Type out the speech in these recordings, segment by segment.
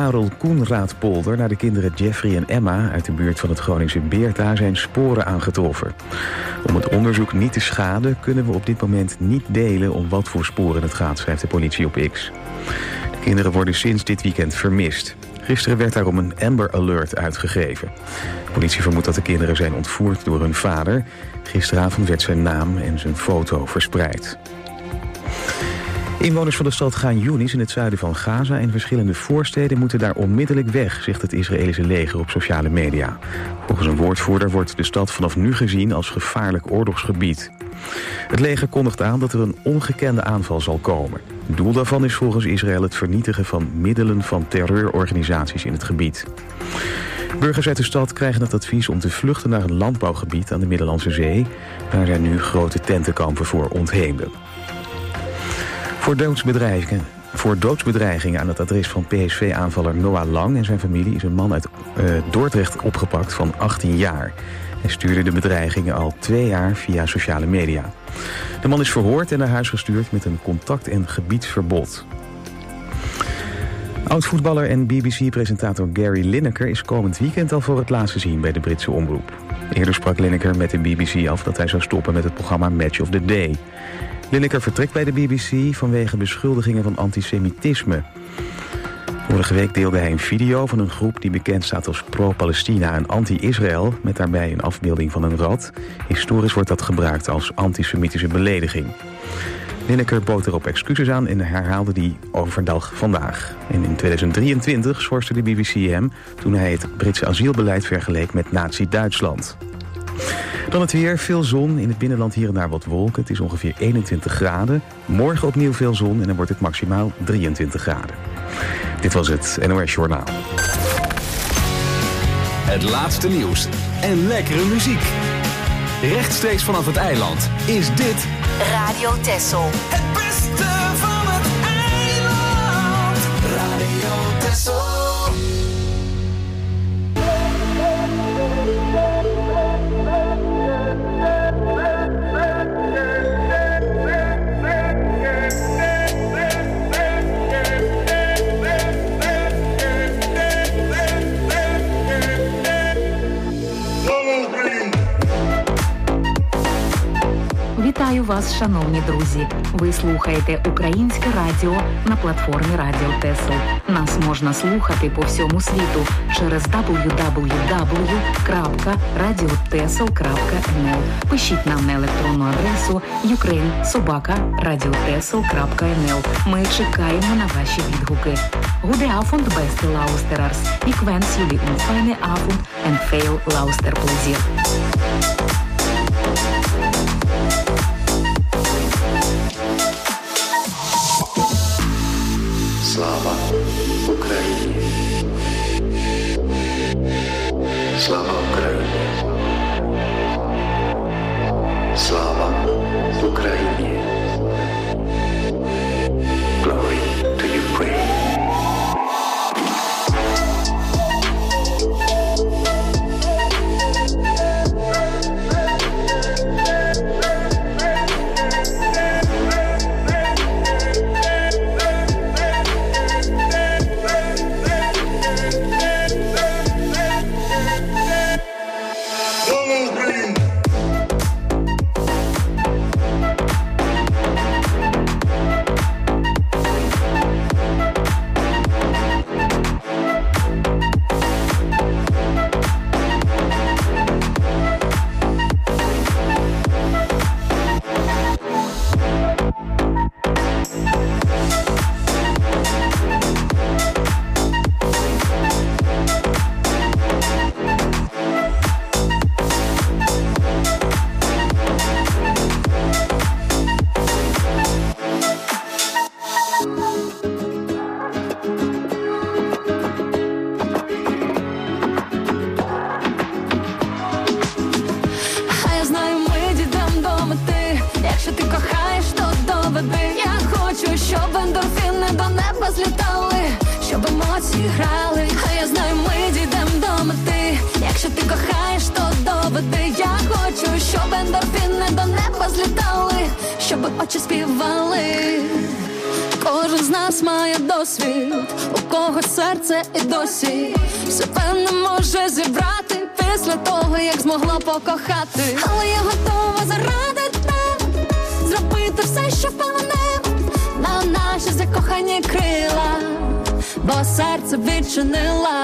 Karel Koenraadpolder naar de kinderen Jeffrey en Emma uit de buurt van het Groningse Beerta zijn sporen aangetroffen. Om het onderzoek niet te schaden kunnen we op dit moment niet delen om wat voor sporen het gaat, schrijft de politie op X. De kinderen worden sinds dit weekend vermist. Gisteren werd daarom een Amber Alert uitgegeven. De politie vermoedt dat de kinderen zijn ontvoerd door hun vader. Gisteravond werd zijn naam en zijn foto verspreid. Inwoners van de stad Khan Younis in het zuiden van Gaza en verschillende voorsteden moeten daar onmiddellijk weg, zegt het Israëlische leger op sociale media. Volgens een woordvoerder wordt de stad vanaf nu gezien als gevaarlijk oorlogsgebied. Het leger kondigt aan dat er een ongekende aanval zal komen. Het doel daarvan is volgens Israël het vernietigen van middelen van terreurorganisaties in het gebied. Burgers uit de stad krijgen het advies om te vluchten naar een landbouwgebied aan de Middellandse Zee. Daar zijn nu grote tentenkampen voor ontheemden. Voor doodsbedreigingen aan het adres van PSV-aanvaller Noah Lang en zijn familie is een man uit Dordrecht opgepakt van 18 jaar. Hij stuurde de bedreigingen al 2 jaar via sociale media. De man is verhoord en naar huis gestuurd met een contact- en gebiedsverbod. Oud-voetballer en BBC-presentator Gary Lineker is komend weekend al voor het laatst te zien bij de Britse omroep. Eerder sprak Lineker met de BBC af dat hij zou stoppen met het programma Match of the Day. Lineker vertrekt bij de BBC vanwege beschuldigingen van antisemitisme. Vorige week deelde hij een video van een groep die bekend staat als pro-Palestina en anti-Israël, met daarbij een afbeelding van een rat. Historisch wordt dat gebruikt als antisemitische belediging. Lineker bood erop excuses aan en herhaalde die overdag vandaag. En in 2023 schorste de BBC hem toen hij het Britse asielbeleid vergeleek met Nazi-Duitsland. Dan het weer, veel zon, in het binnenland hier en daar wat wolken. Het is ongeveer 21 graden. Morgen opnieuw veel zon en dan wordt het maximaal 23 graden. Dit was het NOS Journaal. Het laatste nieuws en lekkere muziek. Rechtstreeks vanaf het eiland is dit Radio Texel. Het beste van het eiland. Radio Texel. Вітаю вас, шановні друзі! Ви слухаєте Українське радіо на платформі Радіо Тесл. Нас можна слухати по всьому світу через www.radiotesl.nl. Пишіть нам на електронну адресу ukraine@radiotesl.nl. Ми чекаємо на ваші відгуки. Goede avond, beste luisteraars. Ik wens jullie een fijne avond en veel luisterplezier. Слава Україні! Слава Україні! Слава Україні! Glory to Ukraine! Щоб очі співали. Кожен з нас має досвід, у кого серце і досі себе не може зібрати після того, як змогла покохати. Але я готова заради тебе зробити все, що впало небо на наші закохані крила, бо серце відчинила.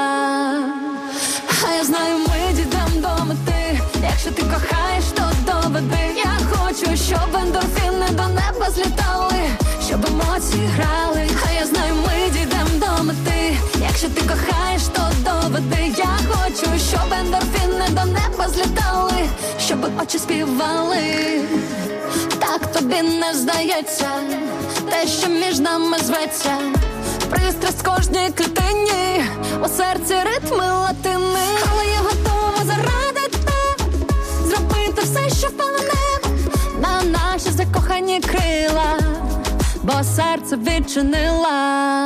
А я знаю, ми дійдем до мети. Якщо ти кохаєш, то доведи. Я хочу, щоб ендорфіни до неба злітали, щоб емоції грали. А я знаю, ми дійдем до мети. Якщо ти кохаєш, то доведи. Я хочу, щоб ендорфіни до неба злітали, щоб очі співали. Так тобі не здається те, що між нами зветься пристрасть в кожній клітині, у серці ритми латини. Але я готова заради тебе зробити все, що впало небо на наші закохані крила, бо серце відчинила.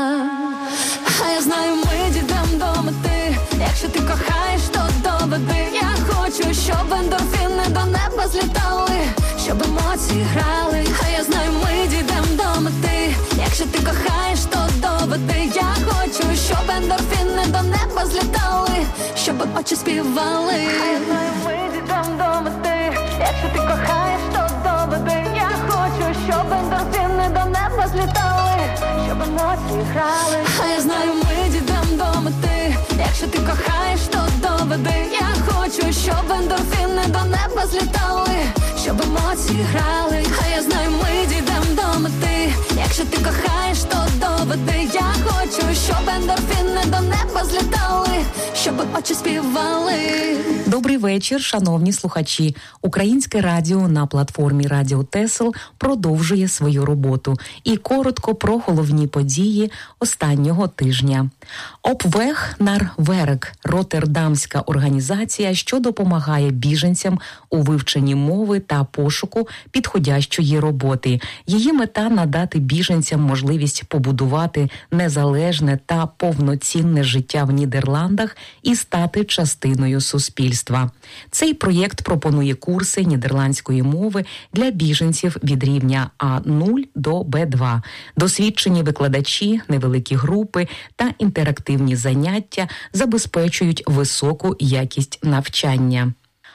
А я знаю, ми дійдем до мети. Якщо ти кохаєш, то доведи. Я хочу, щоб ендорфіни до неба злітали, щоб емоції грали. А я знаю, ми дійдем до мети. Якщо ти кохаєш, то доведи. Я хочу, щоб ендорфіни до неба злітали, щоб очі співали. А я знаю, ми дійдем до мети. Якщо ти кохаєш, то доведи. Я хочу, щоб ендорфіни до неба злітали, щоб емоції грали. А я знаю, ми дійдем до мети. Якщо ти кохаєш, то доведи. Я хочу, щоб ендорфіни до неба злітали, щоб емоції грали. А я знаю, ми дійдем до мети. Якщо ти кохаєш, то доведи. Я хочу, щоб ендорфіни до неба злітали, щоб очі співали. Добрий вечір, шановні слухачі. Українське радіо на платформі Радіо Тесл продовжує свою роботу. І коротко про головні події останнього тижня. Opweg naar werk – роттердамська організація, що допомагає біженцям у вивченні мови та пошуку підходящої роботи. Її мета – надати біженцям можливість побудувати незалежне та повноцінне життя в Нідерландах і стати частиною суспільства. Цей проєкт пропонує курси нідерландської мови для біженців від рівня А0 до Б2. Досвідчені викладачі, невеликі групи та інтерактивні заняття забезпечують високу якість навчання.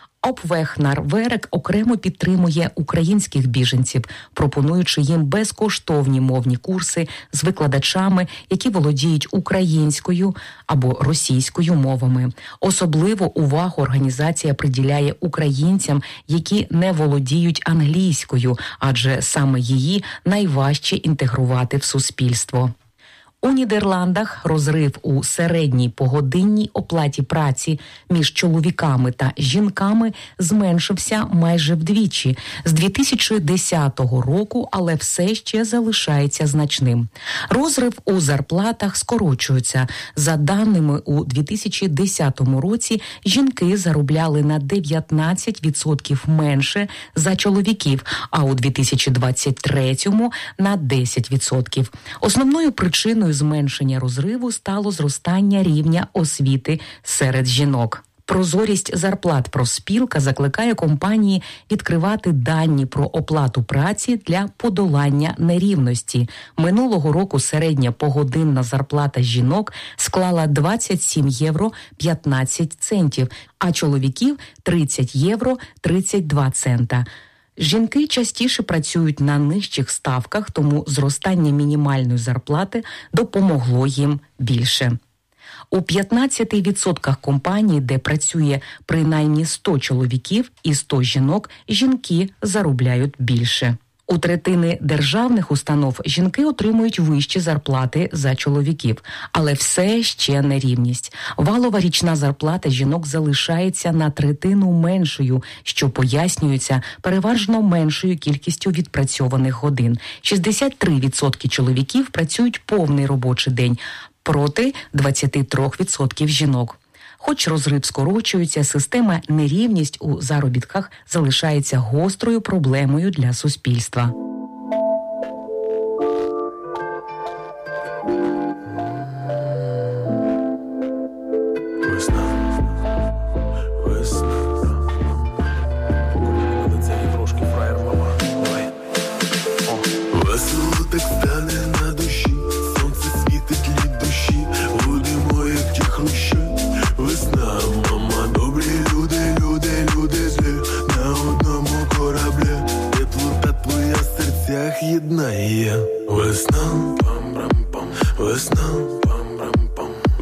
Opweg naar werk окремо підтримує українських біженців, пропонуючи їм безкоштовні мовні курси з викладачами, які володіють українською або російською мовами. Особливу увагу організація приділяє українцям, які не володіють англійською, адже саме її найважче інтегрувати в суспільство. У Нідерландах розрив у середній погодинній оплаті праці між чоловіками та жінками зменшився майже вдвічі з 2010 року, але все ще залишається значним. Розрив у зарплатах скорочується. За даними у 2010 році, жінки заробляли на 19% менше за чоловіків, а у 2023-му на 10%. Основною причиною зменшення розриву стало зростання рівня освіти серед жінок. Прозорість зарплат профспілка закликає компанії відкривати дані про оплату праці для подолання нерівності. Минулого року середня погодинна зарплата жінок склала 27 євро 15 центів, а чоловіків – 30 євро 32 цента. Жінки частіше працюють на нижчих ставках, тому зростання мінімальної зарплати допомогло їм більше. У 15% компаній, де працює принаймні 100 чоловіків і 100 жінок, жінки заробляють більше. У третини державних установ жінки отримують вищі зарплати за чоловіків, але все ще нерівність. Валова річна зарплата жінок залишається на третину меншою, що пояснюється переважно меншою кількістю відпрацьованих годин. 63% чоловіків працюють повний робочий день, проти 23% жінок. Хоч розрив скорочується, система нерівність у заробітках залишається гострою проблемою для суспільства. Весело так стане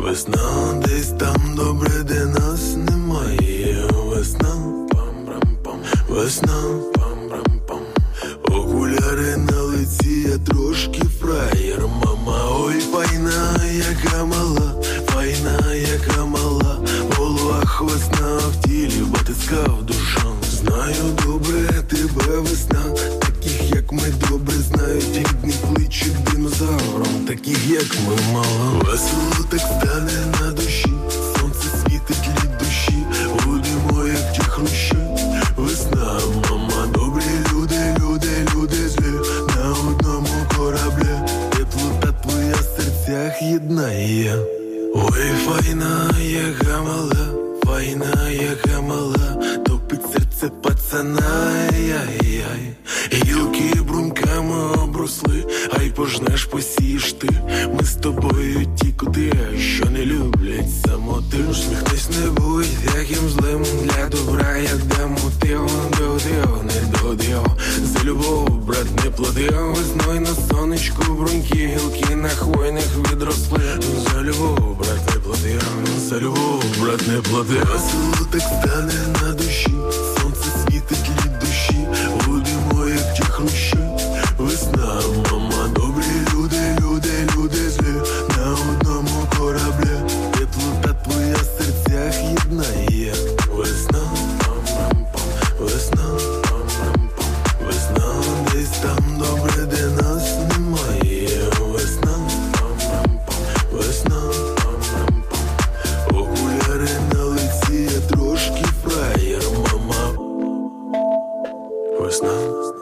Весна десь там добре, де нас немає. Весна, пам-пам-пам, весна, пам-пам-пам. Окуляри на лиці, я трошки фраєр, мама. Ой, файна, яка мала, файна, яка мала. В головах весна, в тілі батискав душа. Знаю добре тебе, весна. Таких, як ми, добре знають, рідні кличуть динозавром. Таких, як ми, мала. Весело так стане на душі, сонце світить від душі. Будемо, як ті хрущі. Весна, мама, добрі люди, люди, люди злі. На одному кораблі теплота твоя в серцях єднає. Ой, файна, яка мала, файна, яка мала. Топить серце пацана, ай-яй-яй. Гілки бруньками обросли, ай пожнеш, посієш ти. Ми з тобою ті коти, що не люблять самоти. Усміхнись, не будь яким злим, для добра я дам мотив. Додив, не додив, за любов, брат, не платив. Весною на сонечку бруньки, гілки на хвойних відросли. За любов, брат, не платив, за любов, брат, не платив. Весело так стане на душі, сонце світить від душі. Будемо, як ті хрущі. Весна, мама, добрі люди, люди, люди злі. На одному кораблі теплота твоя в серцях єднає. Весна, пам-пам-пам, весна, пам-пам-пам. Весна десь там добре, де нас немає. Весна, пам-пам-пам, весна, пам-пам-пам. Окуляри на лиці, я трошки фраєр, мама. Весна,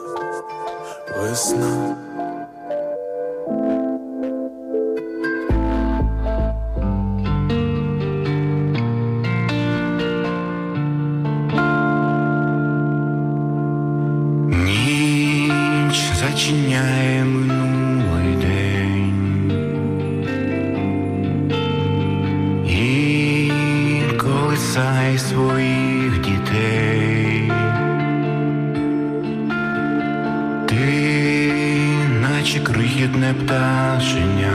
весна. Ніч зачиняє минулий день, і колисає своїх дітей. Ти, наче крихітне пташеня,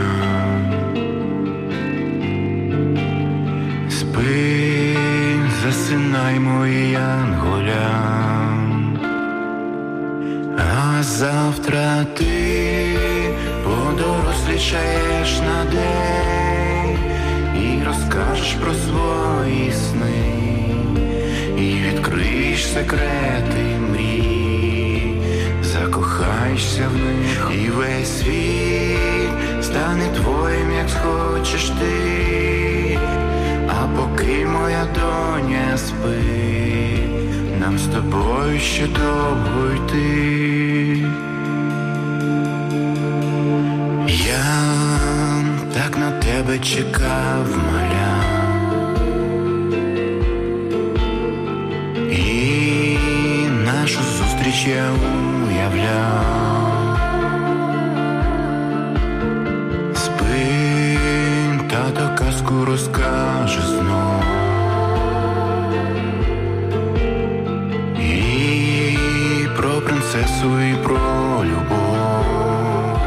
спи, засинай, моє янголя. А завтра ти подорослішаєш на день і розкажеш про свої сни, і відкриєш секрети мрій, закохаєшся в них, і весь світ стане твоїм, як схочеш ти. А поки моя доня спить, нам з тобою ще довго йти. Я так на тебе чекав, маля, і нашу зустріч я уявляв. Спи, тато казку розкаже знов, і про принцесу, і про любов.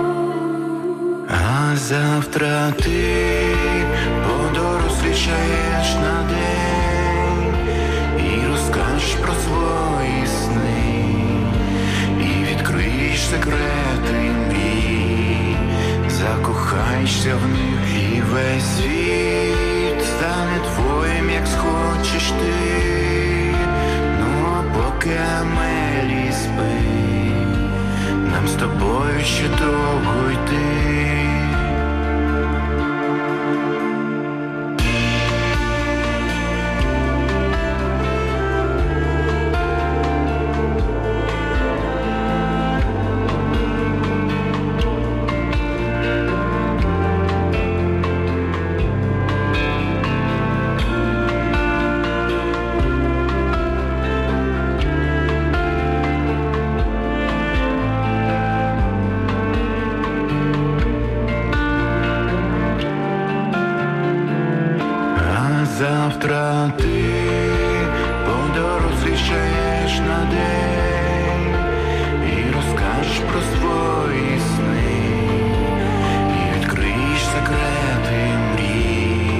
А завтра ти подорослішаєш на день і розкажеш про свої сни, і відкриєш секрети мрій, закохаєшся в них, і весь світ стане твоїм, як схочеш ти. Ну а поки Амелі спить, нам з тобою ще довго йти. Завтра ти подорослішаєш на день і розкажеш про свої сни, і відкриєш секрети мрій,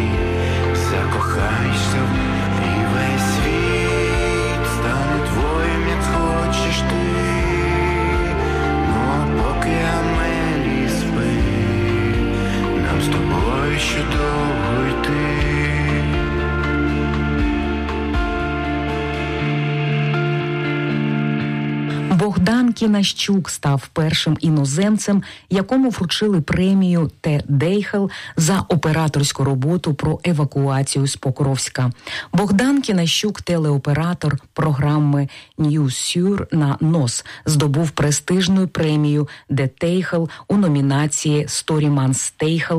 Богдан Кінащук став першим іноземцем, якому вручили премію Т. Дейхел за операторську роботу про евакуацію з Покровська. Богдан Кінащук, телеоператор програми «Ньюс-Сюр» на НОС, здобув престижну премію Д. Тейхел у номінації «Сторіманс Тейхел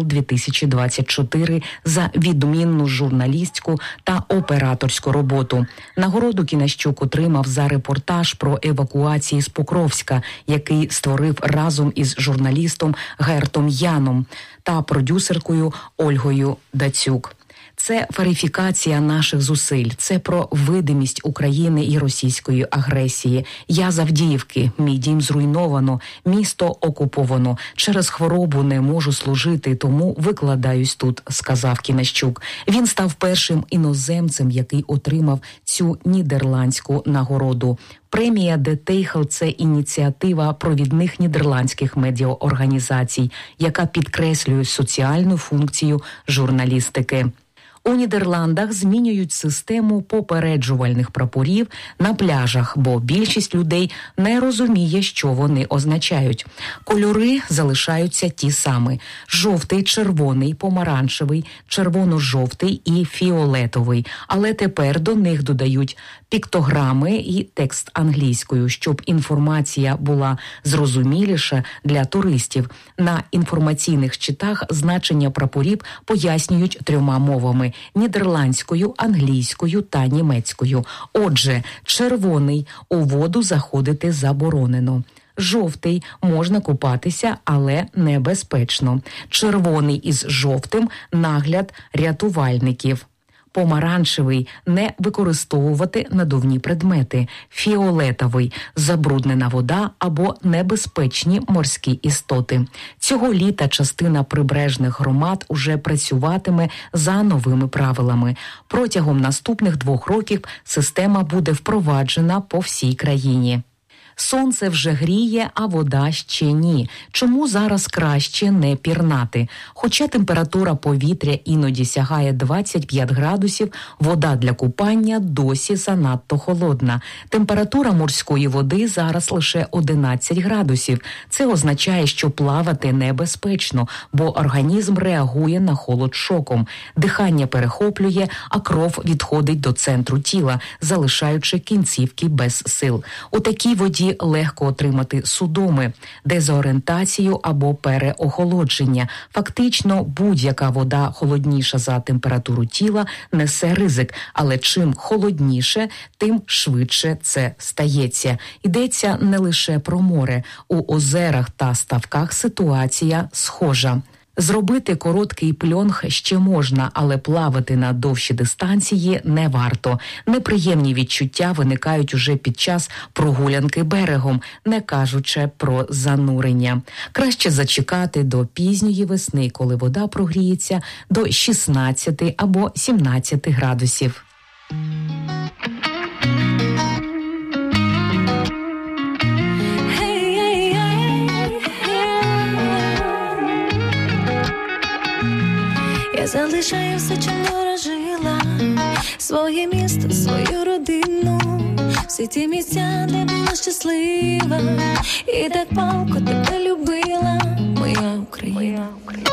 2024» за відмінну журналістську та операторську роботу. Нагороду Кінащук отримав за репортаж про евакуації з Покровська, який створив разом із журналістом Гертом Яном та продюсеркою Ольгою Дацюк. Це верифікація наших зусиль, це про видимість України і російської агресії. Я з Авдіївки, мій дім зруйновано, місто окуповано. Через хворобу не можу служити, тому викладаюсь тут, сказав Кінащук. Він став першим іноземцем, який отримав цю нідерландську нагороду. Премія Д. Тейхел – це ініціатива провідних нідерландських медіаорганізацій, яка підкреслює соціальну функцію журналістики. У Нідерландах змінюють систему попереджувальних прапорів на пляжах, бо більшість людей не розуміє, що вони означають. Кольори залишаються ті самі – жовтий, червоний, помаранчевий, червоно-жовтий і фіолетовий. Але тепер до них додають піктограми і текст англійською, щоб інформація була зрозуміліша для туристів. На інформаційних щитах значення прапорів пояснюють 3 мовами – нідерландською, англійською та німецькою. Отже, червоний – у воду заходити заборонено. Жовтий – можна купатися, але небезпечно. Червоний із жовтим – нагляд рятувальників. Помаранчевий – не використовувати надувні предмети. Фіолетовий – забруднена вода або небезпечні морські істоти. Цього літа частина прибережних громад уже працюватиме за новими правилами. Протягом наступних 2 років система буде впроваджена по всій країні. Сонце вже гріє, а вода ще ні. Чому зараз краще не пірнати? Хоча температура повітря іноді сягає 25 градусів, вода для купання досі занадто холодна. Температура морської води зараз лише 11 градусів. Це означає, що плавати небезпечно, бо організм реагує на холод шоком. Дихання перехоплює, а кров відходить до центру тіла, залишаючи кінцівки без сил. У такій воді легко отримати судоми, дезорієнтацію або переохолодження. Фактично, будь-яка вода холодніша за температуру тіла несе ризик, але чим холодніше, тим швидше це стається. Йдеться не лише про море. У озерах та ставках ситуація схожа. Зробити короткий пльонг ще можна, але плавати на довші дистанції не варто. Неприємні відчуття виникають уже під час прогулянки берегом, не кажучи про занурення. Краще зачекати до пізньої весни, коли вода прогріється до 16 або 17 градусів. Я залишаю все, чим дорожила, своє місто, свою родину, всі ті місця, де була щаслива, і так палко тебе любила, моя Україна.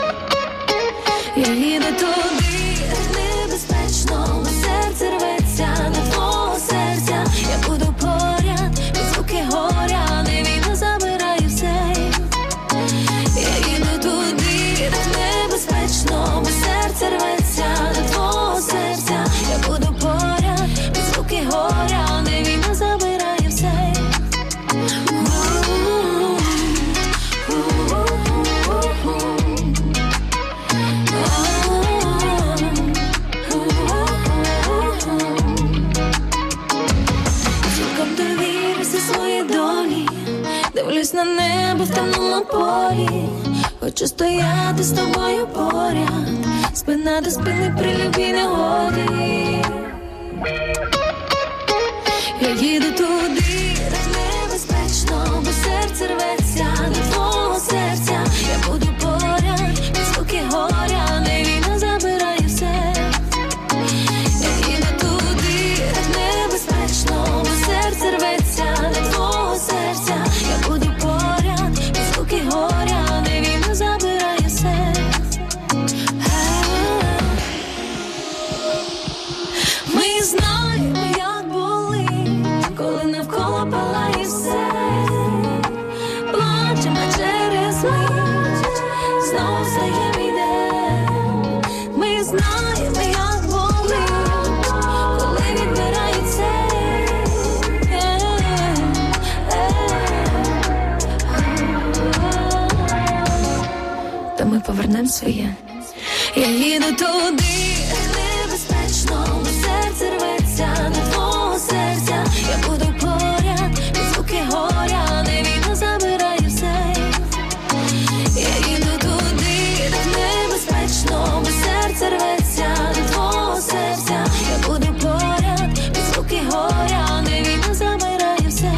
Я їду туди, небезпечно, бо серце рветься до твого серця. Я буду поряд, і звуки горя, не війна забирає все. Я їду туди, небезпечно, бо серце рветься до твого серця. Я буду поряд, і звуки горя, не війна забирає все. Дивлюсь на небо в темному полі, хочу стояти з тобою поряд, спина до спини при любій негоді. Я їду туди, де небезпечно, бо серце рветься до твого серця. Я буду поряд, під звуки горя, не війна забирає все. Я їду туди, де небезпечно, бо серце рветься до твого серця. повернем своє. Я їду туди, небезпечно, бо серце рветься до твого серця. Я буду поряд, під звуки горя, де війна забирає все. Я їду туди, де небезпечно, бо серце рветься до твого серця. Я буду поряд, під звуки горя, де війна забирає все.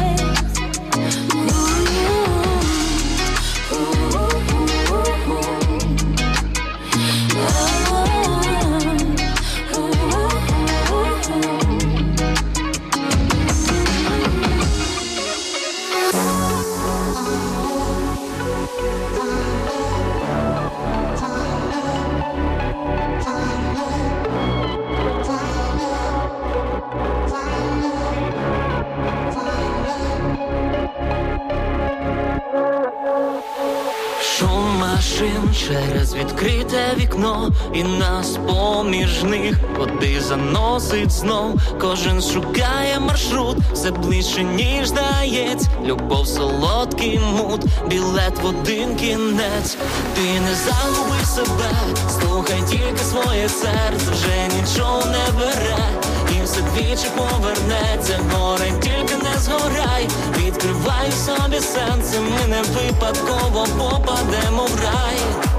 Через відкрите вікно і нас поміж них куди заносить знов. Кожен шукає маршрут, все ближче ніж здається. Любов, солодкий мут, білет в один кінець. Ти не загуби себе, слухай тільки своє серце. Вже нічого не бере і все двічі повернеться. Горе тільки не згорай, відкривай собі сенси. Ми не випадково попадемо в рай.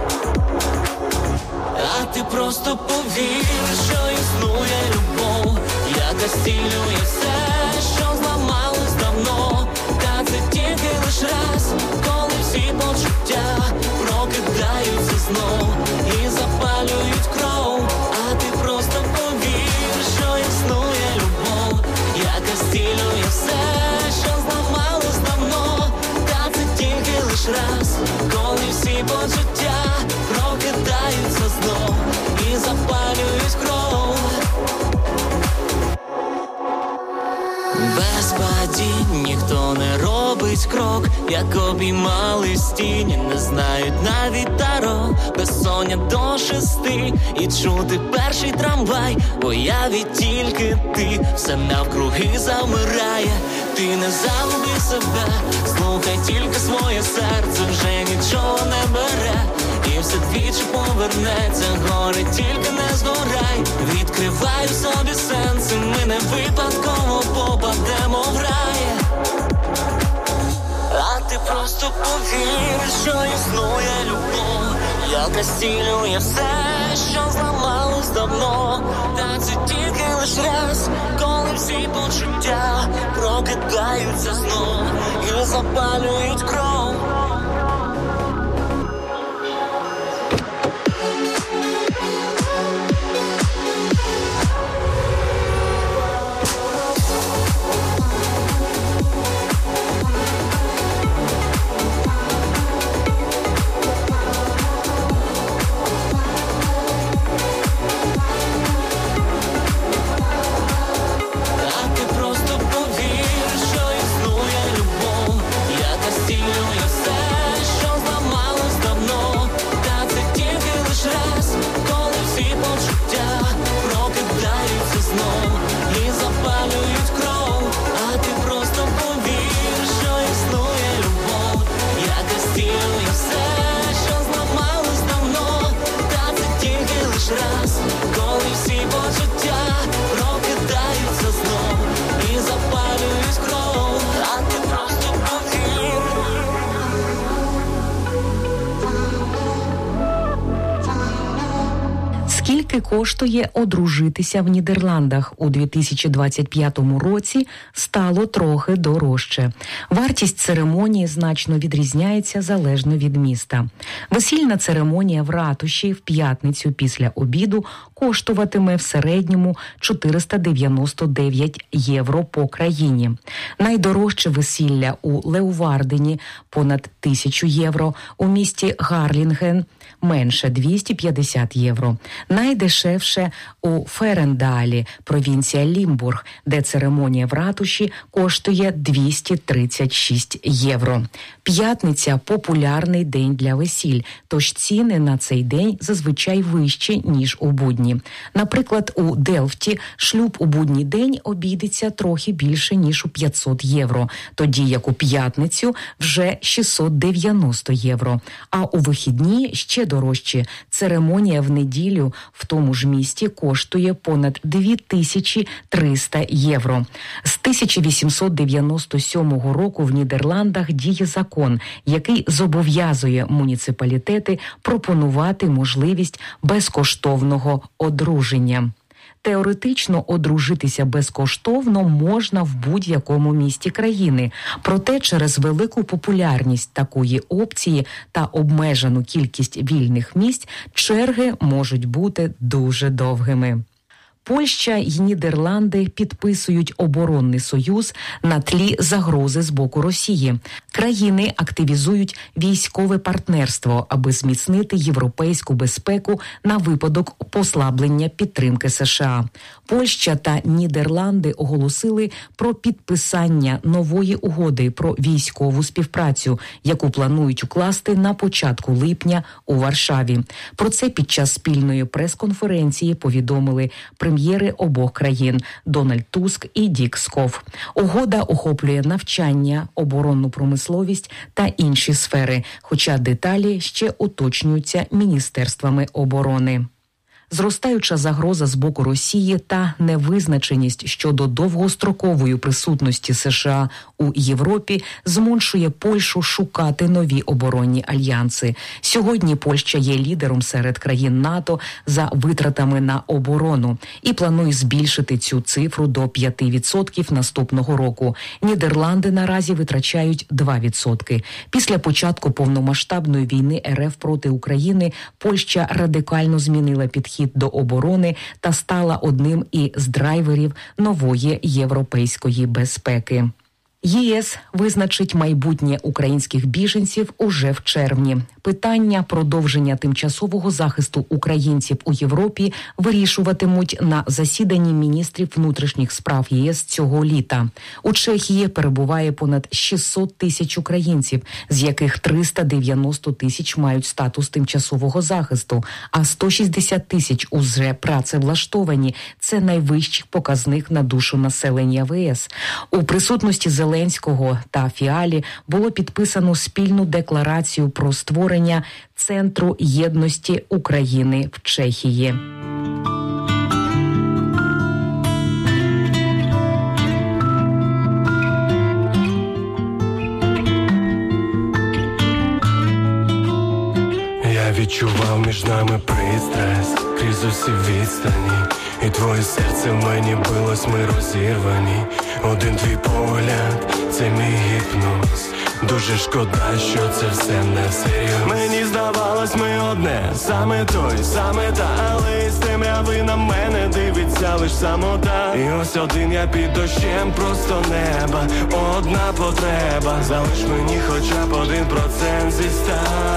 А ти просто повір, що існує любов, яка зцілює все, що зламалось давно. Та це тільки лиш раз, коли всі почуття прокидаються знов і запалюють кров. А ти просто повір, що існує любов, яка зцілює все, що зламалось давно. Та це тільки лиш раз, коли всі почуття прокидаються знов і запалюють кров. Без падінь ніхто не робить крок, як обіймались тіні, не знають навіть таро. Безсоння до 6 і чути перший трамвай. В уяві тільки ти, все навкруги замирає. Ти не загуби себе, слухай тільки своє серце. Вже нічого не бере і все двічі повернеться. Горе тільки не згорай, відкривай собі сенси. Ми не випадково попадемо в рай. А ти просто повір, що існує любов, яка зцілює все, що зламалось давно. Та це тільки лиш раз, коли всі почуття прокидаються знов і запалюють кров. Коштує одружитися в Нідерландах у 2025 році стало трохи дорожче. Вартість церемонії значно відрізняється залежно від міста. Весільна церемонія в ратуші в п'ятницю після обіду коштуватиме в середньому 499 євро по країні. Найдорожче весілля у Леувардені – понад 1000 євро, у місті Гарлінген – менше 250 євро. Найдешевше дешевше у Ферендалі, провінція Лімбург, де церемонія в ратуші коштує 236 євро. П'ятниця – популярний день для весіль, тож ціни на цей день зазвичай вищі, ніж у будні. Наприклад, у Делфті шлюб у будній день обійдеться трохи більше, ніж у 500 євро, тоді як у п'ятницю вже 690 євро. А у вихідні ще дорожче. Церемонія в неділю в тому ж місті коштує понад 2300 євро. З 1897 року в Нідерландах діє закон, який зобов'язує муніципалітети пропонувати можливість безкоштовного одруження. Теоретично одружитися безкоштовно можна в будь-якому місті країни. Проте через велику популярність такої опції та обмежену кількість вільних місць черги можуть бути дуже довгими. Польща й Нідерланди підписують оборонний союз на тлі загрози з боку Росії. Країни активізують військове партнерство, аби зміцнити європейську безпеку на випадок послаблення підтримки США. Польща та Нідерланди оголосили про підписання нової угоди про військову співпрацю, яку планують укласти на початку липня у Варшаві. Про це під час спільної прес-конференції повідомили прем'єри обох країн Дональд Туск і Дік Сков. Угода охоплює навчання, оборонну промисловість та інші сфери, хоча деталі ще уточнюються міністерствами оборони. Зростаюча загроза з боку Росії та невизначеність щодо довгострокової присутності США у Європі змушує Польщу шукати нові оборонні альянси. Сьогодні Польща є лідером серед країн НАТО за витратами на оборону і планує збільшити цю цифру до 5% наступного року. Нідерланди наразі витрачають 2%. Після початку повномасштабної війни РФ проти України Польща радикально змінила підхід до оборони та стала одним із драйверів нової європейської безпеки. ЄС визначить майбутнє українських біженців уже в червні. Питання продовження тимчасового захисту українців у Європі вирішуватимуть на засіданні міністрів внутрішніх справ ЄС цього літа. У Чехії перебуває понад 600 тисяч українців, з яких 390 тисяч мають статус тимчасового захисту, а 160 тисяч уже працевлаштовані. Це найвищий показник на душу населення в ЄС. У присутності Зеленського та Фіалі було підписано спільну декларацію про створення Центру єдності України в Чехії. Я відчував між нами пристрасть крізь усі відстані, і твоє серце в мені билось, ми розірвані. Один твій погляд – це мій гіпноз. Дуже шкода, що це все не всерйоз. Мені здавалось, ми одне, саме той, саме та, але із темряви на мене дивиться лиш самота. І ось один я під дощем, просто неба, одна потреба, залиш мені хоча б 1% зі 100.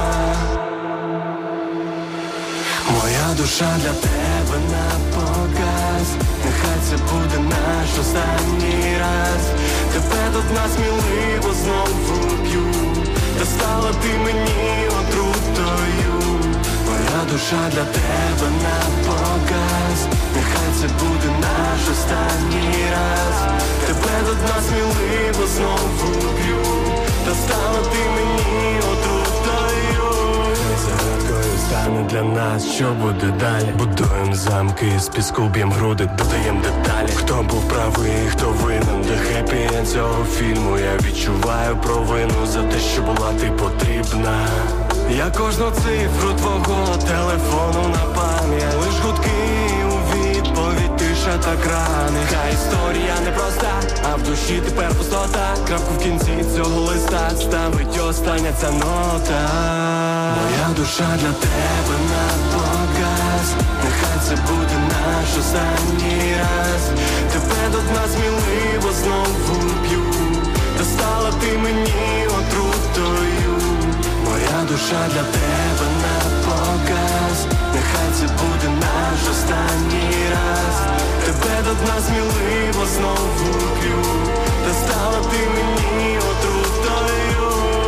Моя душа для тебе на показ, нехай це буде наш останній раз. Тебе тут насміливо знову б'ю, та стала ти мені отрутою. Моя душа для тебе на показ, нехай це буде наш останній раз. Тебе тут насміливо знову б'ю, та стала ти мені отрутою. Загадкою стане для нас, що буде далі. Будуєм замки, з піску б'єм груди, додаєм деталі. Хто був правий, хто винен, де хеппі-енд цього фільму. Я відчуваю провину за те, що була ти потрібна. Я кожну цифру твого телефону на пам'ять, лиш гудки у відповідь, тиша та крани. Хай історія непроста, а в душі тепер пустота. Крапку в кінці цього листа ставить остання ця нота. Моя душа для тебе на показ, нехай це буде наш останній раз. Тебе до дна сміливо знову б'ю, та стала ти мені отрутою. Моя душа для тебе на показ, нехай це буде наш наш останній раз. Тебе до дна сміливо знову п'ю, та стала ти мені отрутою.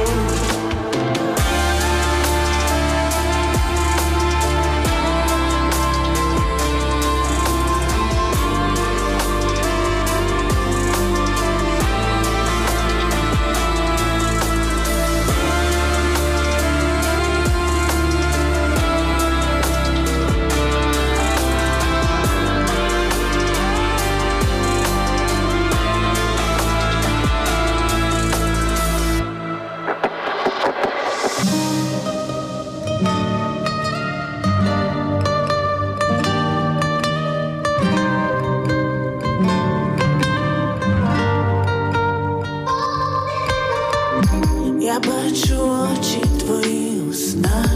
Я бачу очі твої у снах,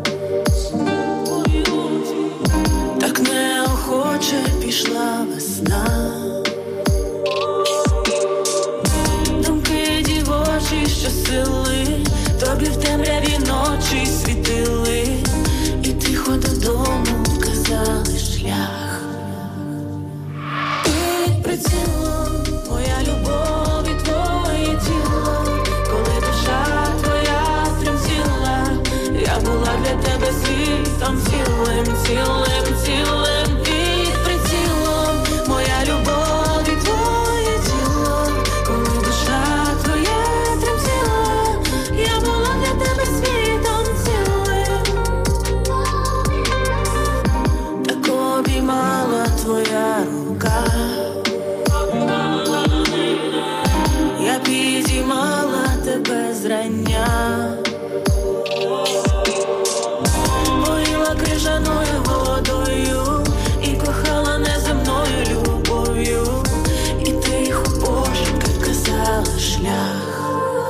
так неохоче пішла весна. Думки дівочі, що сили тобі в темряві ночі світили, і тихо додому вказали шлях. Під прицілом моя любов і твоє тіло, коли душа твоя тремтіла, я була для тебе світом цілим, цілим, цілим. Під прицілом моя любов і твоє тіло, коли душа твоя тремтіла, я була для тебе світом цілим. Так обіймала твоя рука, я підіймала тебе зрання, поїла крижаною водою і кохала неземною любов'ю, і тихо пошуки казала шлях.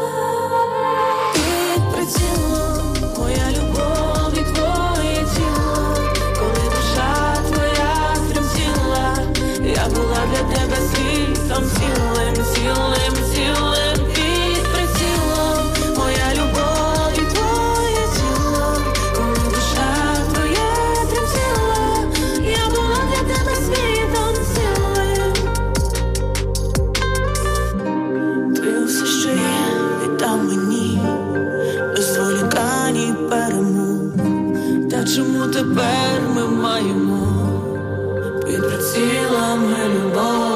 Під прицілом моя любов і твоє тіло, коли душа твоя тремтіла, я була для тебе світом цілим, цілим, цілим. Під прицілом моя любов і твоє тіло, коли душа твоя тремтіла, я була для тебе світом цілим. Ти все, що є, віддав мені, без зволікань і перемог. Та чому тепер ми маємо під прицілами любов?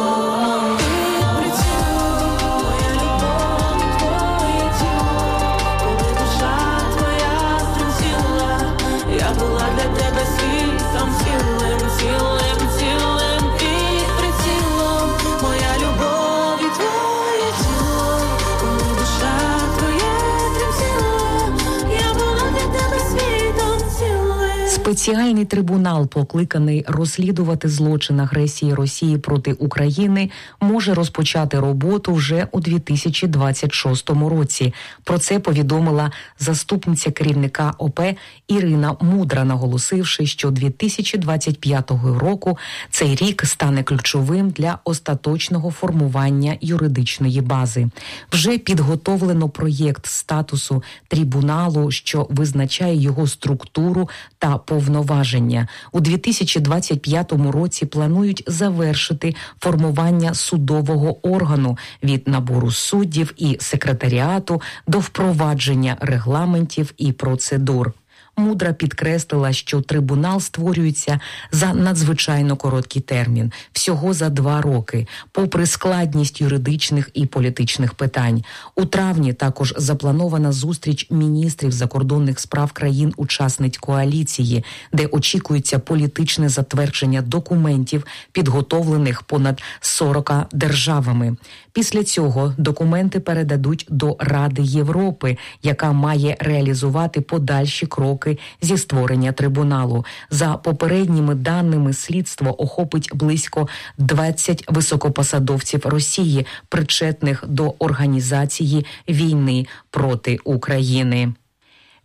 Спеціальний трибунал, покликаний розслідувати злочин агресії Росії проти України, може розпочати роботу вже у 2026 році. Про це повідомила заступниця керівника ОП Ірина Мудра, наголосивши, що 2025 року цей рік стане ключовим для остаточного формування юридичної бази. Вже підготовлено проєкт статусу трибуналу, що визначає його структуру та повноваження. У 2025 році планують завершити формування судового органу від набору суддів і секретаріату до впровадження регламентів і процедур. Мудра підкреслила, що трибунал створюється за надзвичайно короткий термін – всього за 2 роки, попри складність юридичних і політичних питань. У травні також запланована зустріч міністрів закордонних справ країн-учасниць коаліції, де очікується політичне затвердження документів, підготовлених понад 40 державами. Після цього документи передадуть до Ради Європи, яка має реалізувати подальші кроки зі створення трибуналу. За попередніми даними, слідство охопить близько 20 високопосадовців Росії, причетних до організації війни проти України.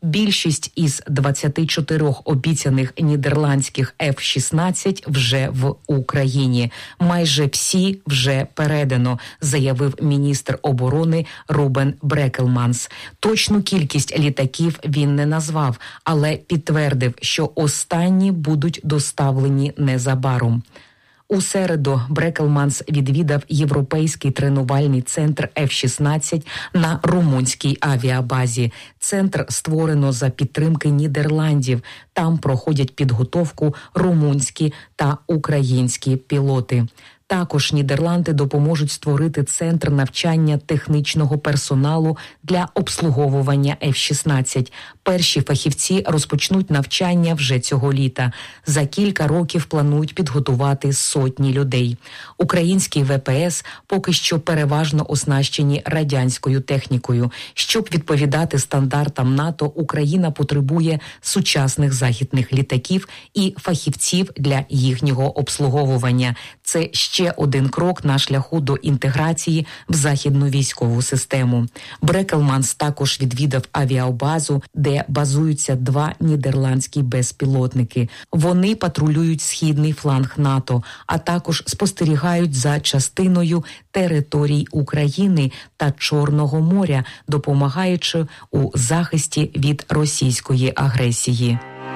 Більшість із 24 обіцяних нідерландських F-16 вже в Україні. Майже всі вже передано, заявив міністр оборони Рубен Брекелманс. Точну кількість літаків він не назвав, але підтвердив, що останні будуть доставлені незабаром. У середу Брекелманс відвідав Європейський тренувальний центр F-16 на румунській авіабазі. Центр створено за підтримки Нідерландів. Там проходять підготовку румунські та українські пілоти. Також Нідерланди допоможуть створити центр навчання технічного персоналу для обслуговування F-16. Перші фахівці розпочнуть навчання вже цього літа. За кілька років планують підготувати сотні людей. Українські ВПС поки що переважно оснащені радянською технікою. Щоб відповідати стандартам НАТО, Україна потребує сучасних західних літаків і фахівців для їхнього обслуговування. Це ще один крок на шляху до інтеграції в західну військову систему. Брекелманс також відвідав авіабазу, де базуються 2 нідерландські безпілотники. Вони патрулюють східний фланг НАТО, а також спостерігають за частиною територій України та Чорного моря, допомагаючи у захисті від російської агресії.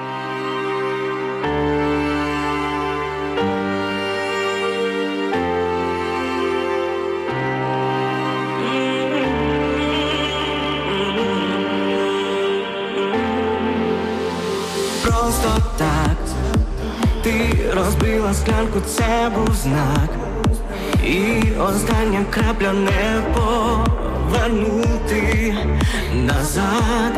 Просто так ти розбила склянку, це був знак. І остання крапля, не повернути назад.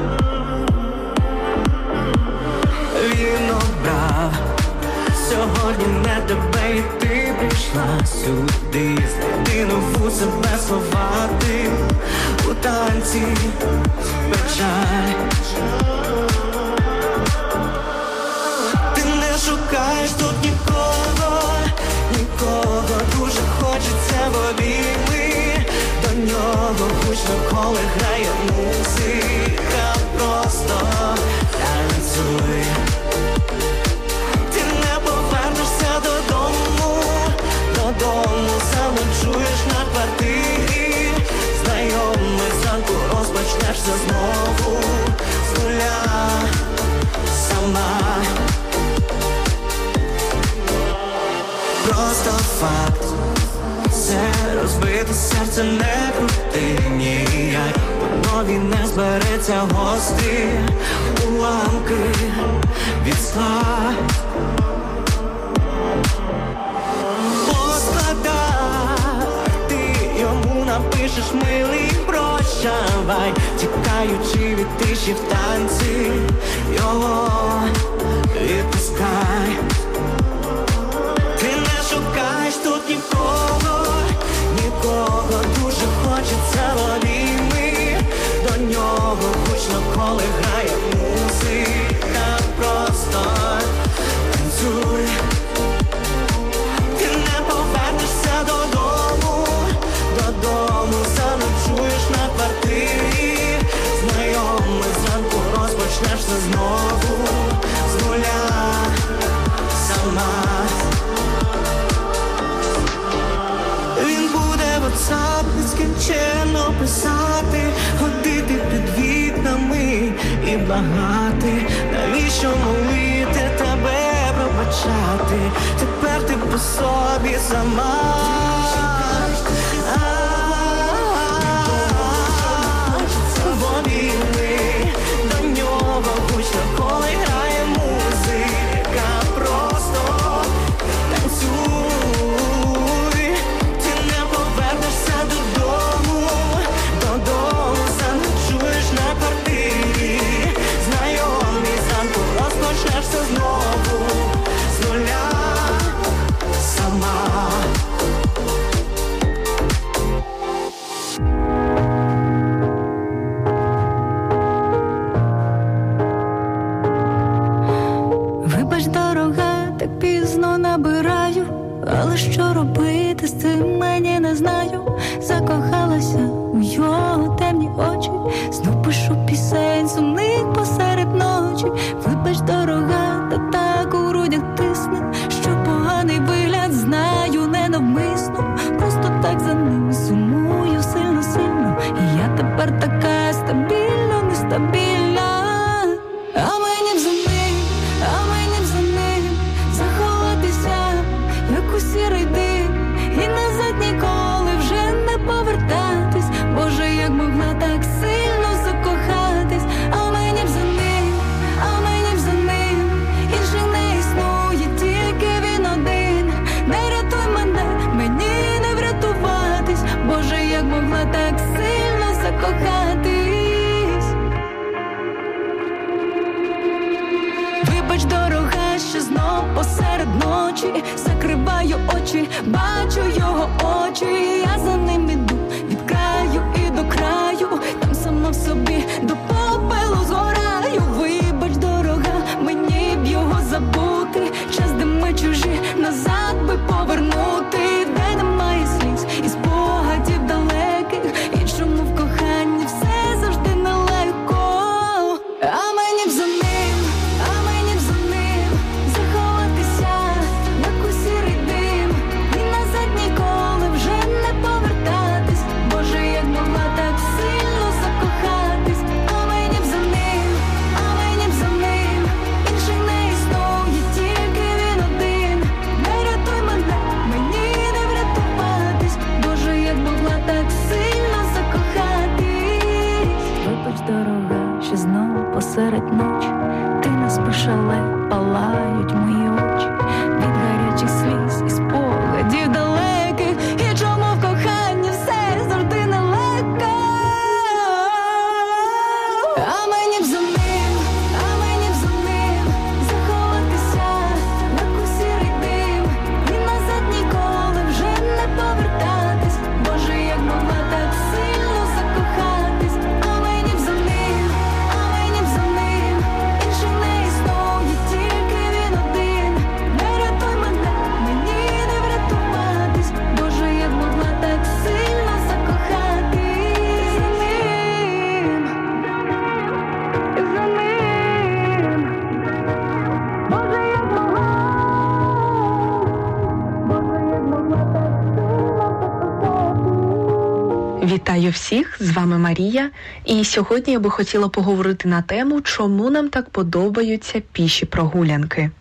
Він обрав сьогодні не тебе, і ти прийшла сюди. Знайди нову себе, слова ти у танці печаль. Шукаєш тут нікого, нікого, дуже хочеться в обійми. До нього гучно, коли грає музика, просто танцюй. Ти не повернешся додому, додому заночуєш на квартирі. Знайомий зранку розпочнешся знову з нуля сама. Просто факт, це розбите серце, не крути ніяк. Воно не збереться гострі уламки від скла. По складах ти йому напишеш милий прощавай, тікаючи від тиші в танці, його відпускай. Шукаєш тут нікого, нікого, дуже хочеться в обійми. До нього гучно, коли грає музика, просто танцюй. Ти не повернешся додому, додому заночуєш на квартирі. Знайомий зранку розпочнешся знову з нуля сама. WhatsApp нескінченно писати, ходити під вікнами і благати. Навіщо молити тебе пробачати? Тепер ти по собі сама. В обійми до нього гучно, коли грає музика, просто танцюй. Додому заночуєш на квартирі. Знайомий зранку розпочнешся знову з нуля сама. Вибач, дорога, так пізно набираю, але що робити з цим мені не знаю. Закохалася у його темні очі, знов пишу пісень сумних ночі. Вибач, дорога, та так у грудях тисне, що поганий вигляд знаю ненавмисно. Просто так за ним сумую сильно-сильно, і я тепер така стабільно, нестабільна. А мені б за ним, заховатися, як у сірий дим, і назад ніколи вже не повертатись. Боже, як могла так сильно закохатись. А мені б за ним, інших не існує, тільки він один. Не рятуй мене, мені не врятуватись. Боже, як могла так сильно закохатись. Вибач, дорога, що знов посеред ночі закриваю очі, бачу його очі. Я за ним іду від краю і до краю, там сама в собі до попелу згораю. Вибач, дорога, мені б його забути, час, де ми чужі, назад би повернути, де немає сліз і спогадів далеких, і чому в коханні все завжди нелегко. А мені б за ним, заховатися, як у сірий дим, і назад ніколи вже не повертатись. Боже, як могла так сильно закохатись. А мені б за ним, інших не існує, тільки він один. Не рятуй мене, мені не врятуватись. Боже, як могла так сильно закохатись. Вибач, дорога, що знову посеред ночі ти не спиш, але палають мої очі від гарячих сліз і спогадів далеких. І чому в коханні все завжди нелегко. А мені б за ним, заховатися, як у сірий дим, і назад ніколи вже не повертатись. Боже, як могла так сильно закохатись. А мені б за ним, інших не існує, тільки він один. Не рятуй мене, мені не врятуватись. Боже, як могла так сильно закохатись. За ним, Боже, як могла так сильно закохатись. Вітаю всіх, з вами Марія, і сьогодні я би хотіла поговорити на тему, чому нам так подобаються піші прогулянки.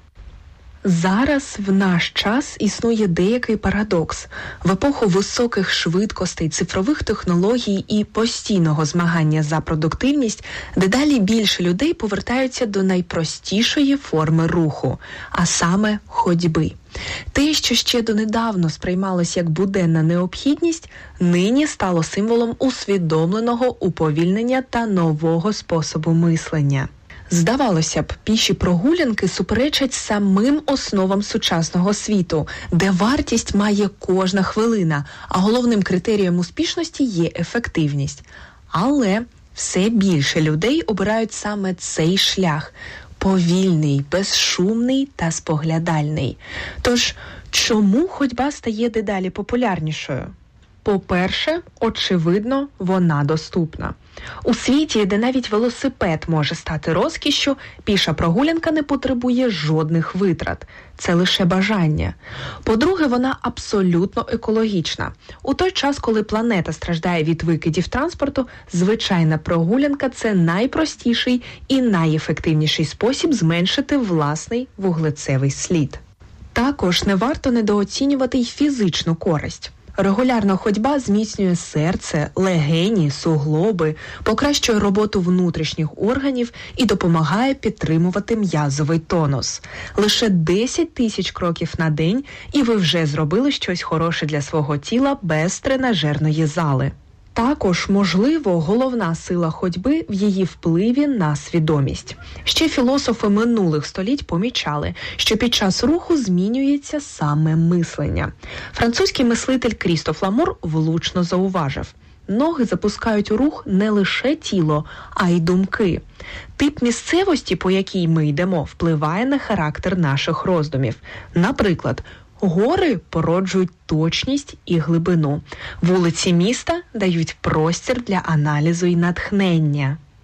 Зараз в наш час існує деякий парадокс. В епоху високих швидкостей, цифрових технологій і постійного змагання за продуктивність дедалі більше людей повертаються до найпростішої форми руху, а саме ходьби. Те, що ще донедавно сприймалось як буденна необхідність, нині стало символом усвідомленого уповільнення та нового способу мислення. Здавалося б, піші прогулянки суперечать самим основам сучасного світу, де вартість має кожна хвилина, а головним критерієм успішності є ефективність. Але все більше людей обирають саме цей шлях – повільний, безшумний та споглядальний. Тож, чому ходьба стає дедалі популярнішою? По-перше, очевидно, вона доступна. У світі, де навіть велосипед може стати розкішшю, піша прогулянка не потребує жодних витрат. Це лише бажання. По-друге, вона абсолютно екологічна. У той час, коли планета страждає від викидів транспорту, звичайна прогулянка – це найпростіший і найефективніший спосіб зменшити власний вуглецевий слід. Також не варто недооцінювати й фізичну користь. Регулярна ходьба зміцнює серце, легені, суглоби, покращує роботу внутрішніх органів і допомагає підтримувати м'язовий тонус. Лише 10 тисяч кроків на день, і ви вже зробили щось хороше для свого тіла без тренажерної зали. Також, можливо, головна сила ходьби в її впливі на свідомість. Ще філософи минулих століть помічали, що під час руху змінюється саме мислення. Французький мислитель Крістоф Ламор влучно зауважив: ноги запускають у рух не лише тіло, а й думки. Тип місцевості, по якій ми йдемо, впливає на характер наших роздумів. Наприклад, гори породжують точність і глибину. Вулиці міста дають простір для аналізу і натхнення.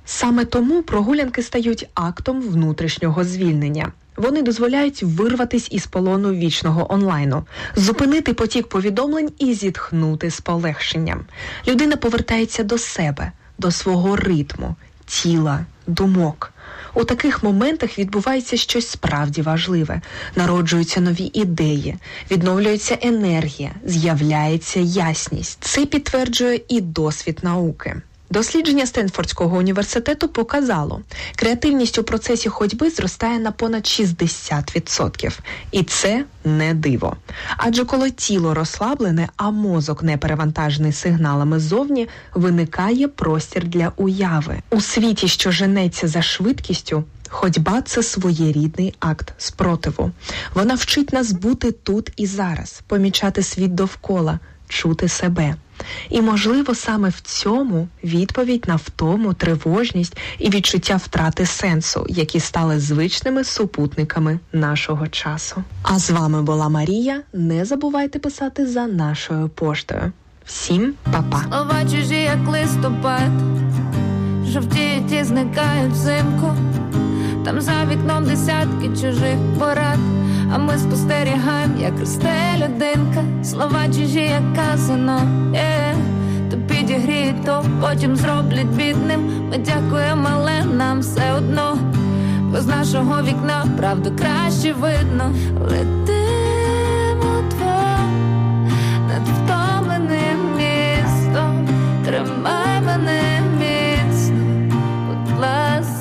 Саме тому прогулянки стають актом внутрішнього звільнення. Вони дозволяють вирватись із полону вічного онлайну, зупинити потік повідомлень і зітхнути з полегшенням. Людина повертається до себе, до свого ритму, тіла, думок. У таких моментах відбувається щось справді важливе. Народжуються нові ідеї, відновлюється енергія, з'являється ясність. Це підтверджує і досвід науки. Дослідження Стенфордського університету показало, креативність у процесі ходьби зростає на понад 60%. І це не диво. Адже коли тіло розслаблене, а мозок не перевантажений сигналами ззовні, виникає простір для уяви. У світі, що женеться за швидкістю, ходьба – це своєрідний акт спротиву. Вона вчить нас бути тут і зараз, помічати світ довкола, чути себе. І, можливо, саме в цьому відповідь на втому, тривожність і відчуття втрати сенсу, які стали звичними супутниками нашого часу. А з вами була Марія. Не забувайте писати за нашою поштою. Всім па-па! Слова чужі, як листопад, жовтіють і зникають взимку. Там за вікном десятки чужих порад, а ми спостерігаємо, як росте людинка. Слова чужі, як казано, то підігріють, то потім зроблять бідним. Ми дякуємо, але нам все одно, бо з нашого вікна правду краще видно. Летимо двом над втомленим містом, тримай мене міцно, будь ласка.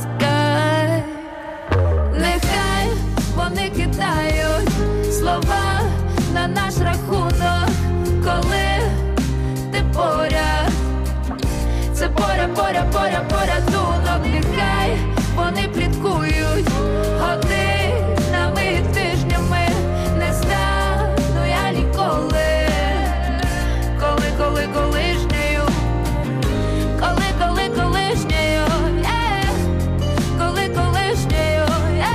Нехай вони кидають слова на наш рахунок, коли ти поряд. Це порятунок. Нехай вони пліткують годинами і тижнями. Не стану я ніколи, коли колишньою, коли колишньою, коли колишньою.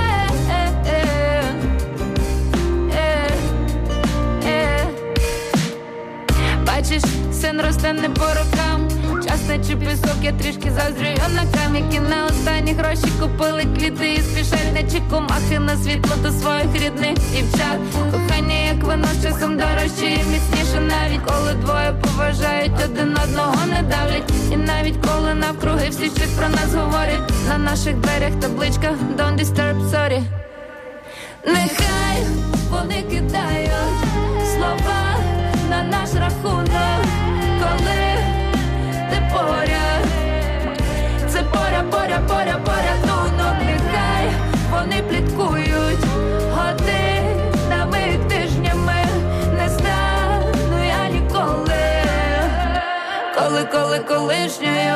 Бачиш, син росте не по рокам, час наче пісок, я трішки заздрю юнакам, які на останні гроші купили квіти і спішать, наче комахи на світло до своїх рідних дівчат. Кохання, як вино, з часом дорожче і міцніше, навіть коли двоє поважають, один одного не давлять. І навіть коли навкруги всі щось про нас говорять, на наших дверях табличка Don't disturb, sorry. Нехай вони кидають слова на наш рахунок, коли ти поряд. Це порятунок. Нехай вони пліткують годинами і тижнями. Не стану я ніколи, коли колишньою.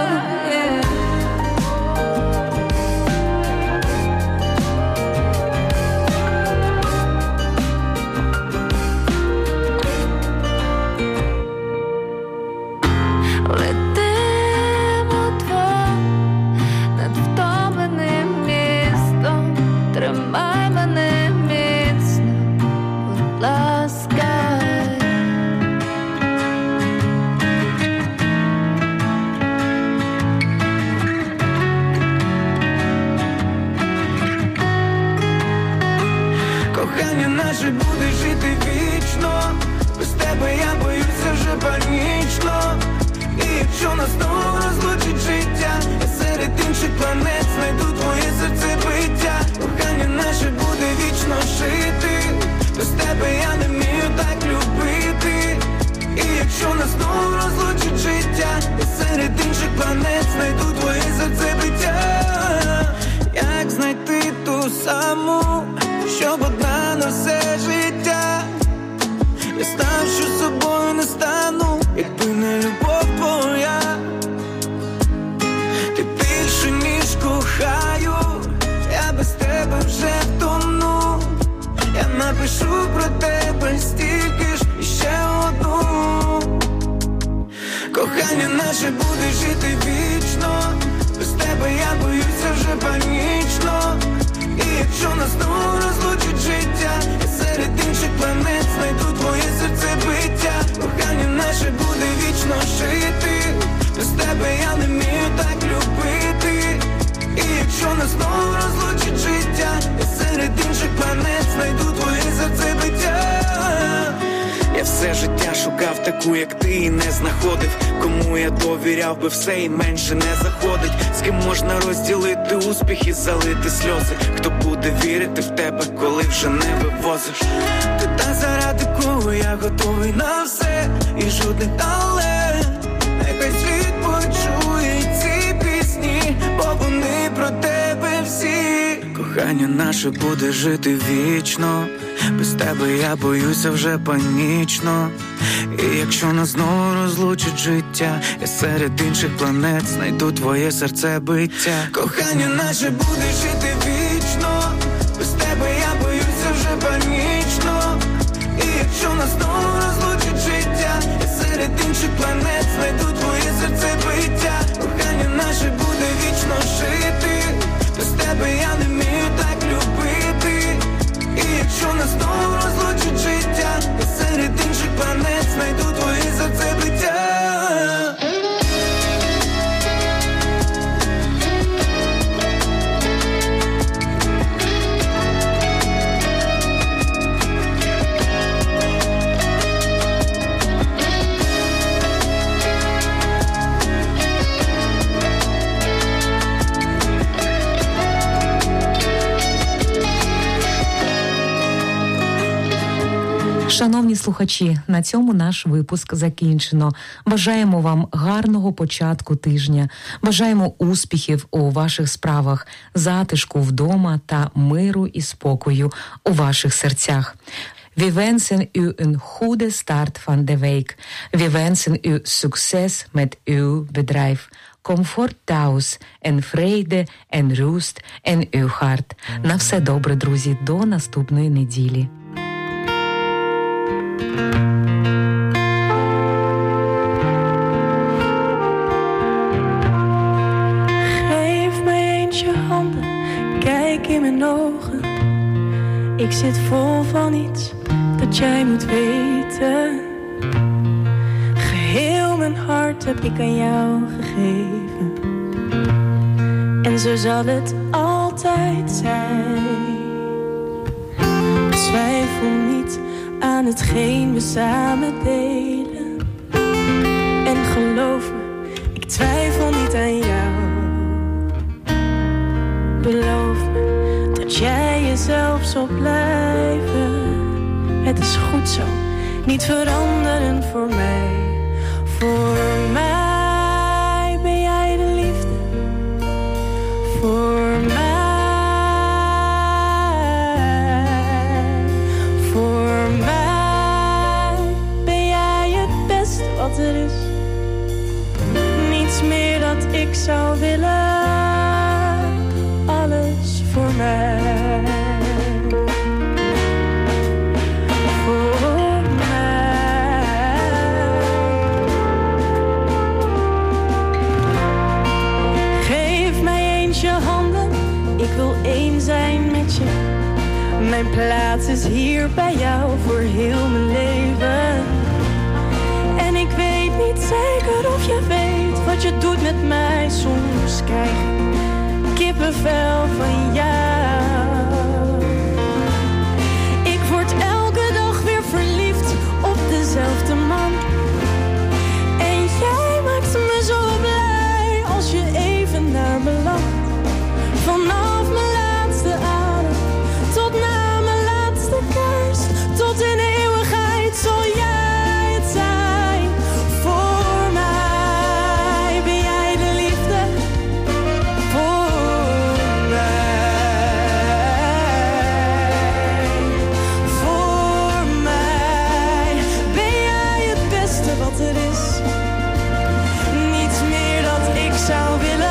Наше буде жити вічно, без тебе я боюся вже панічно. І якщо нас знову розлучить життя, я серед інших планет знайду твоє серцебиття. Кохання наше буде вічно жити, без тебе я не вмію так любити. І якщо нас знову розлучить життя, я серед інших планет знайду твоє серцебиття. Як знайти ту саму, щоб одна на все життя? Я знав, що собою не стану, якби не любов твоя. Ти більше, ніж кохаю, я без тебе вже втону. Я напишу про тебе стільки ж іще одну. Кохання наше буде жити вічно, без тебе я боюся вже панічно. І якщо нас знову розлучить життя, я серед інших планет знайду твоє серцебиття. Кохання наше буде вічно жити, без тебе я не вмію так любити. все життя шукав таку, як ти, і не знаходив. Кому я довіряв би все і менше не заходить. З ким можна розділити успіх і залити сльози. Хто буде вірити в тебе, коли вже не вивозиш. Ти та, заради кого я готовий на все. І жодних але. Нехай світ почує ці пісні, бо вони про тебе всі. Кохання наше буде жити вічно. Без тебе я боюся вже панічно. І якщо нас знову розлучить життя, я серед інших планет знайду твоє серцебиття. Кохання наше буде жити вічно. Без тебе я боюся вже панічно. І якщо нас знову розлучить життя, я серед інших планет знайду твоє серцебиття. Кохання наше буде вічно жити. Без тебе я не вмію так любити. І якщо нас знову розлучить життя, я серед інших планет знайду твоє серцебиття. Шановні слухачі, на цьому наш випуск закінчено. Бажаємо вам гарного початку тижня. Бажаємо успіхів у ваших справах, затишку вдома та миру і спокою у ваших серцях. We wensen u een goede start van de week. We wensen u succes met uw bedrijf. Comfort thuis en vrede en rust in uw hart. На все добре, друзі, до наступної неділі. Geef mij eens je handen, kijk in mijn ogen. Ik zit vol van iets dat jij moet weten. Geheel mijn hart heb ik aan jou gegeven. En zo zal het altijd zijn. Twijfel niet aan hetgeen we samen delen. En geloof me, ik twijfel niet aan jou. Beloof me dat jij jezelf zal blijven. Het is goed zo, niet veranderen voor mij. Voor mij ben jij de liefde. Voor mij. Voor mij ben jij het beste wat er is. Niets meer dat ik zou willen. Alles voor mij. Voor mij. Geef mij eens je handen. Ik wil één zijn met je. Mijn plaats is hier bij jou voor heel mijn leven. En ik weet niet zeker of je weet wat je doet met mij. Soms krijg ik kippenvel van jou. Ik word elke dag weer verliefd op dezelfde man. En jij maakt me zo blij als je even naar me lacht. Vanaf mijn laatste adem tot na mijn laatste kerst. Tot in eeuwigheid zal jij het zijn. Voor mij ben jij de liefde. Voor mij. Voor mij ben jij het beste wat er is. Niets meer dat ik zou willen.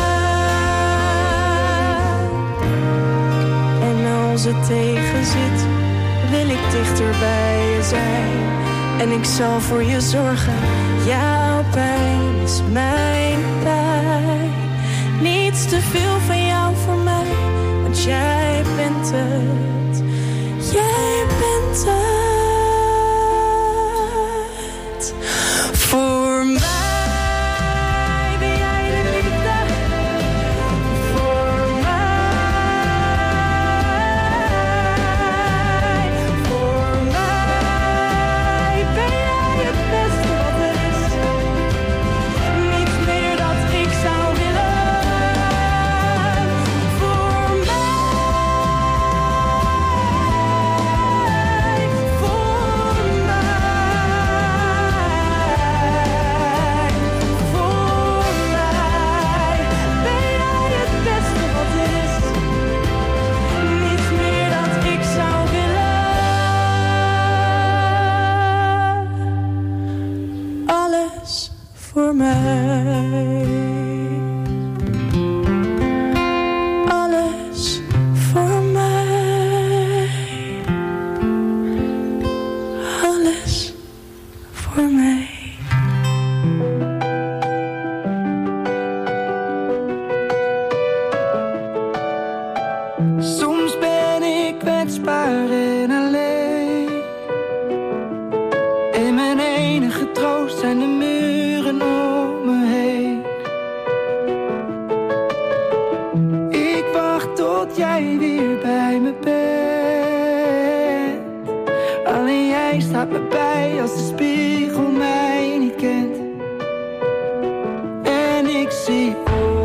Als het tegen zit, wil ik dichter bij je zijn. En ik zal voor je zorgen, jouw pijn is mijn pijn. Niets te veel van jou voor mij, want jij bent het. Jij bent het. Voor mij. Ben voor mij. Alles voor mij. Alles voor mij. Soms ben ik kwetsbaar en alleen. En mijn enige troost zijn de muren om me heen. Ik wacht tot jij weer bij me bent. Alleen jij staat me bij als de spiegel mij niet kent. En ik zie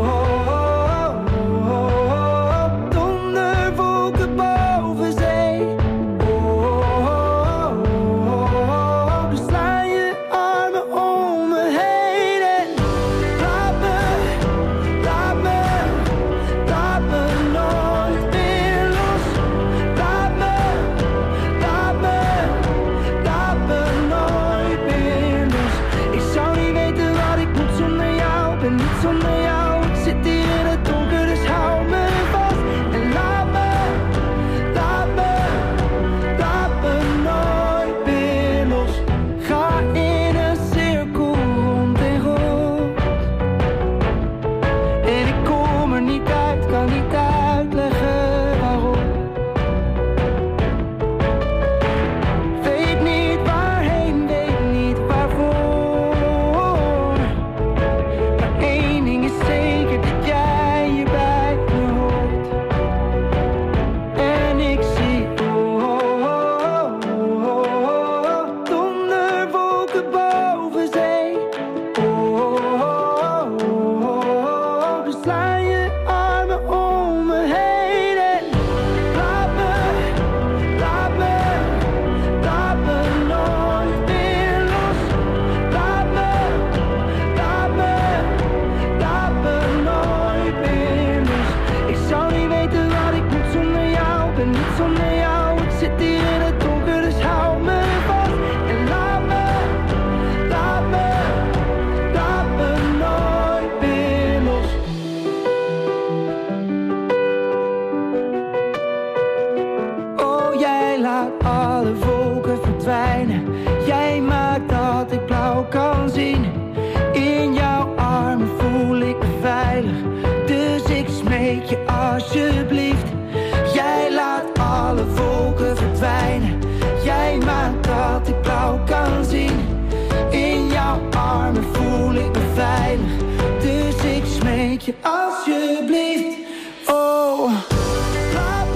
alsjeblieft, oh, laat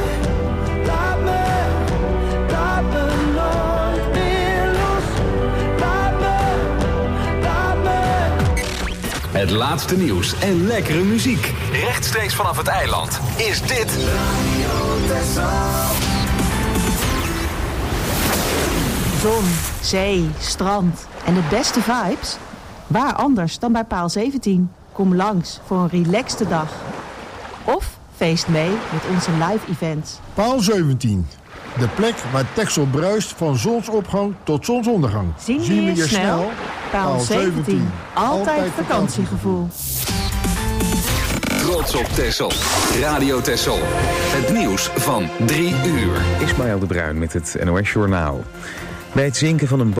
me nooit meer los. Laat me. Het laatste nieuws en lekkere muziek. Rechtstreeks vanaf het eiland is dit Radio Texel. Zon, zee, strand en de beste vibes? Waar anders dan bij Paal 17? Kom langs voor een relaxte dag. Of feest mee met onze live events. Paal 17. De plek waar Texel bruist van zonsopgang tot zonsondergang. Zien we je snel? Paal 17. Altijd vakantiegevoel. Trots op Texel. Radio Texel. Het nieuws van 3 uur. Ismaël de Bruin met het NOS Journaal. Bij het zinken van een